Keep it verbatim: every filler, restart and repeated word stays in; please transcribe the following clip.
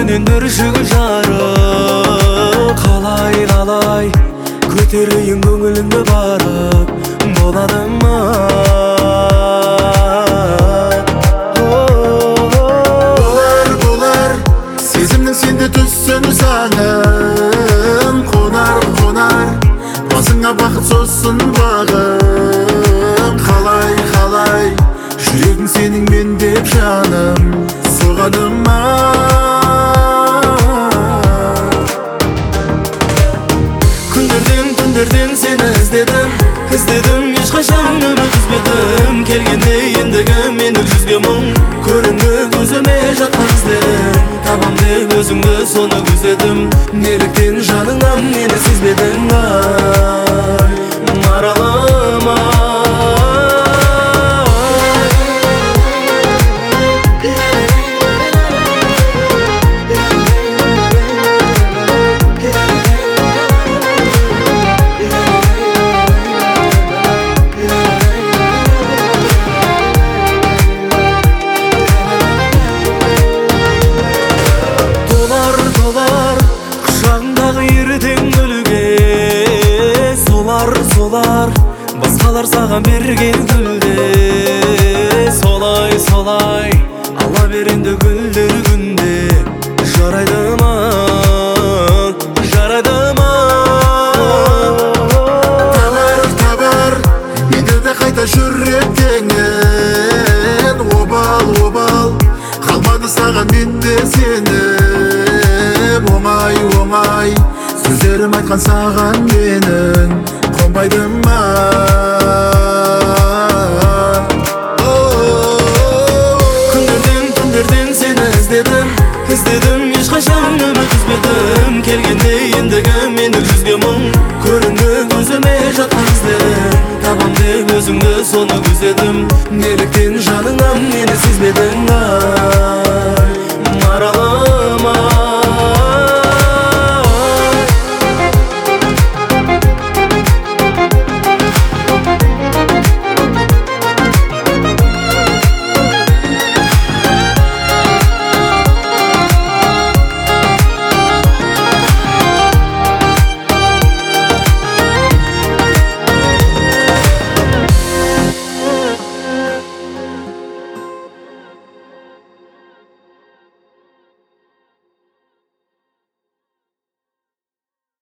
менен бүршүгү жарып, калай калай көтөрөйүн көңүлүңдө барып, боладымы? Болар, болар, сезимдин сенде түссүн саңын. Конар, конар, басыңа бакыт созсун багым. Калай, калай, жүрөгүң сенин мен деп жаным соғадыма. Күндерден, күндерден сени издедим, издедим, эч качан үмүт үзбөдүм. Келгенде эндеги мендик жүзгө мұң, көрүнгө көзүмө жаткан издедим. Табам деп өзүңдү сону күзөдүм, неліктен жаныңан мени сезбедиң? Ай, маралым ай. Солар, басқалар саған берген гүлде, солай, солай ала беренді гүлдер күнде. Жарайды ма, жарайды ма? Табар, табар, менде де қайта жүректенген. Обал, обал, қалмады саған менде сенім. Оңай, оңай, сөздерім айтқан саған менің қонбайдыма. Күндерден, күндерден сені издедим, издедим, эч качан үмүт үзбөдүм. Келгенде эндеги мендик жүзгө мұң, көрүнгө көзүмө жаткан издедим. Табам деп өзүңдү сону күзөдүм, неліктен жаныңан мени сезбедиң?